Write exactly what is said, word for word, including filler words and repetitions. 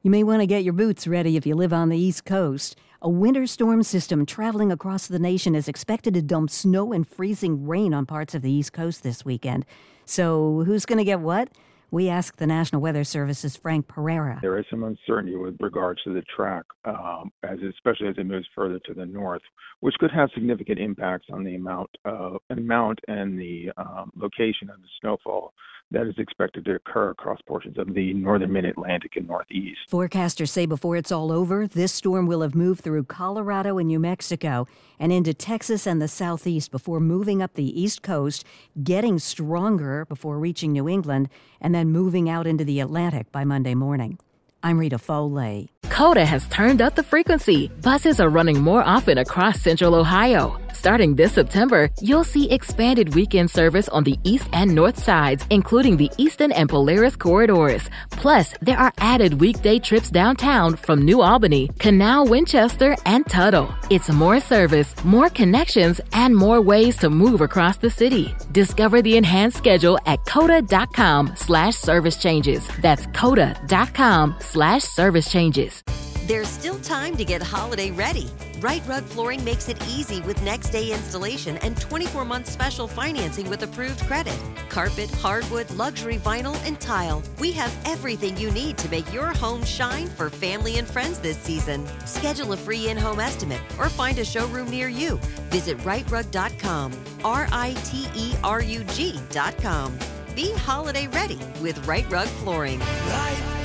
You may want to get your boots ready if you live on the East Coast. A winter storm system traveling across the nation is expected to dump snow and freezing rain on parts of the East Coast this weekend. So who's going to get what? We asked the National Weather Service's Frank Pereira. There is some uncertainty with regards to the track, um, as especially as it moves further to the north, which could have significant impacts on the amount, uh, amount and the um, location of the snowfall that is expected to occur across portions of the northern mid-Atlantic and northeast. Forecasters say before it's all over, this storm will have moved through Colorado and New Mexico and into Texas and the southeast before moving up the East Coast, getting stronger before reaching New England, and then moving out into the Atlantic by Monday morning. I'm Rita Foley. Coda has turned up the frequency. Buses are running more often across Central Ohio. Starting this September, you'll see expanded weekend service on the east and north sides, including the Eastern and Polaris corridors. Plus, there are added weekday trips downtown from New Albany, Canal, Winchester, and Tuttle. It's more service, more connections, and more ways to move across the city. Discover the enhanced schedule at coda.com slash service changes. That's coda.com slash service changes. There's still time to get holiday ready. Right Rug Flooring makes it easy with next day installation and twenty-four month special financing with approved credit. Carpet, hardwood, luxury vinyl, and tile. We have everything you need to make your home shine for family and friends this season. Schedule a free in-home estimate or find a showroom near you. Visit right rug dot com, R I T E R U G dot com. Be holiday ready with Right Rug Flooring. Right.